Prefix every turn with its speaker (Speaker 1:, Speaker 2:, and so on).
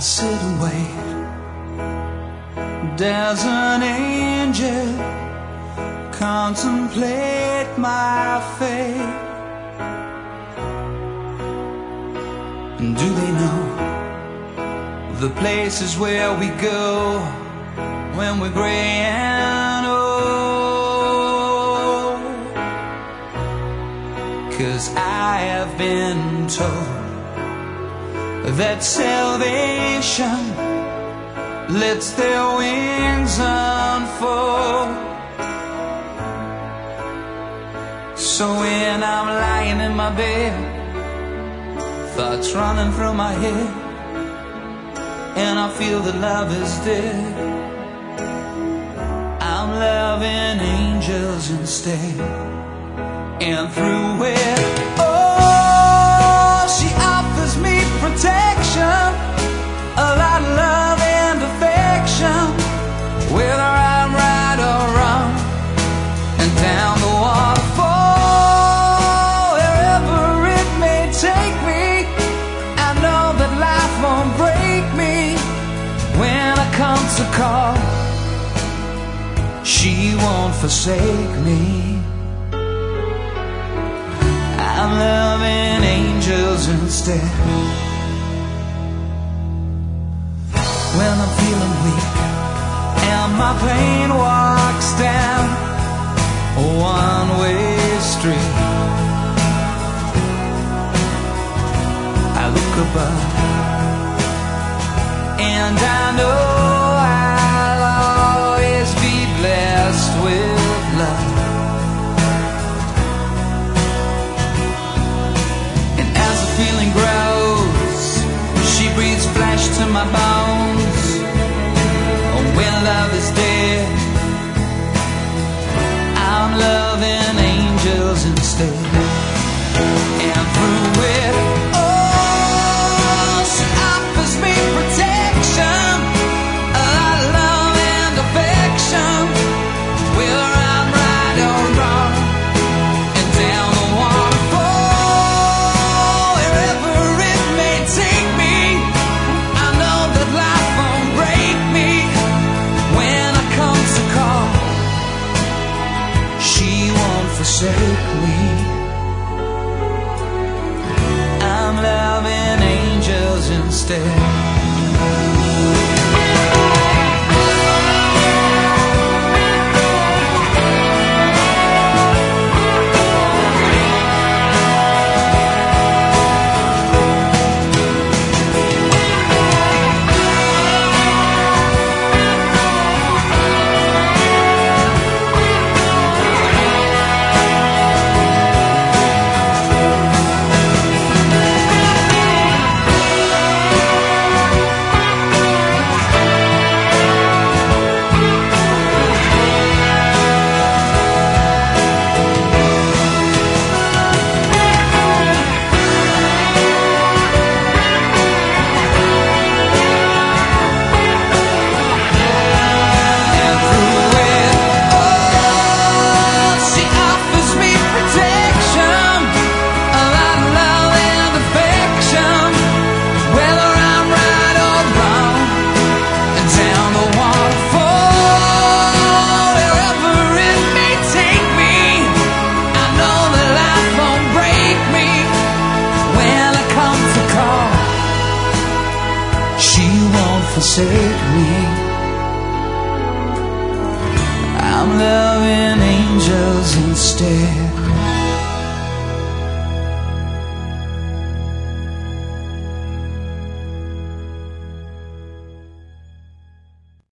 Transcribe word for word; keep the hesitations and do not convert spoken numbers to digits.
Speaker 1: sit and wait. Does an angel contemplate my fate? And do they know the places where we go when we're gray and old? 'Cause I have been told that salvation lets their wings unfold. So when I'm lying in my bed, thoughts running through my head, and I feel that love is dead, I'm loving angels instead. And through it, oh, she offers me protection, a lot of love and affection, whether I'm right or wrong. And down the waterfall, wherever it may take me, I know that life won't break me. When I come to call, she won't forsake me. I'm loving angels instead. When I'm feeling weak and my pain walks down a one-way street, I look above and I know I'll always be blessed with love. And as the feeling grows, she breathes flesh to my bones. When love is dead, I'm loving angels instead. And through it, oh, she offers me protection, a lot of love and affection, whether I'm right or wrong. And down the waterfall, wherever it may take me, I know that life won't break me. When I come to call, she won't forsake me. I'm loving angels instead. Forsake me. I'm loving angels instead.